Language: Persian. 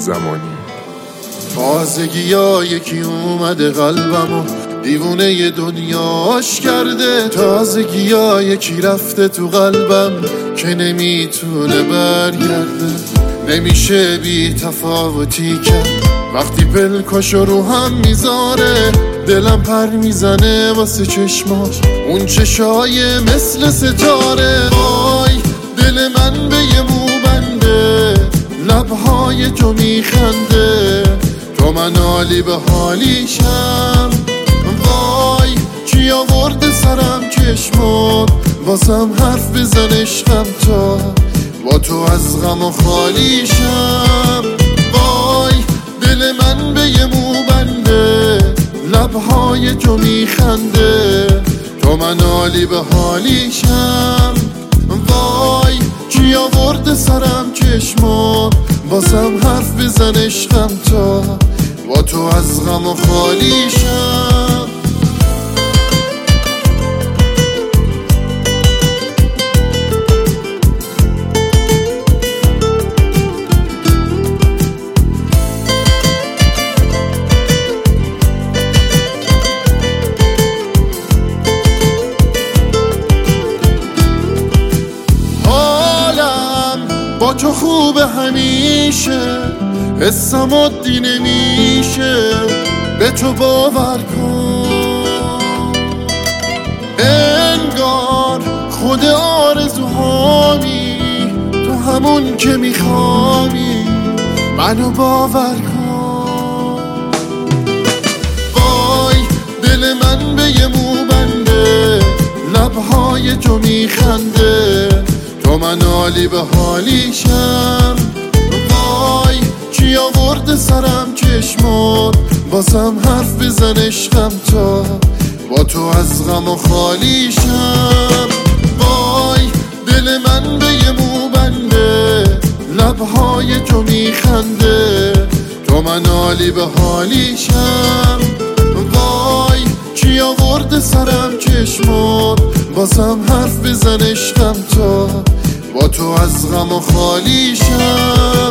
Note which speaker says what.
Speaker 1: زمانی.
Speaker 2: تازگی ها یکی اومده قلبمو دیوونه ی دنیاش کرده، تازگی ها یکی رفته تو قلبم که نمیتونه برگرده. نمیشه بی تفاوتی کرد وقتی پلکاشو رو هم میذاره، دلم پر میزنه واسه چشماش اون چشای مثل ستاره. وای دل من به یه موبنده، لبهای تو میخنده، تو من حالی به حالیشم. وای کی آورده سرم چشمات واسم حرف بزن عشقم تا با تو از غم و خالیشم. وای دل من به یه موبنده، لبهای تو میخنده، تو من حالی به حالیشم. وای کی آورده سرم چشمات واسم حرف بزن عشقم تا با تو از غم و خالیشم. با تو خوبه همیشه، حسم عادی نمیشه، به تو باور کن. انگار خود آرزوهامی، تو همون که میخوانی، منو باور کن. وای دل من به یه موبنده، لبهای تو میخنده، تو من حالی به حالیشم. وای کی آورده سرم چشمات واسم حرف بزن عشقم تا با تو از غم و خالیشم. وای دل من به یه موبنده، لبهای تو میخنده، تو من حالی به حالیشم. وای کی آورده سرم چشمات واسم حرف بزن عشقم تا با تو از غم و خالیشم.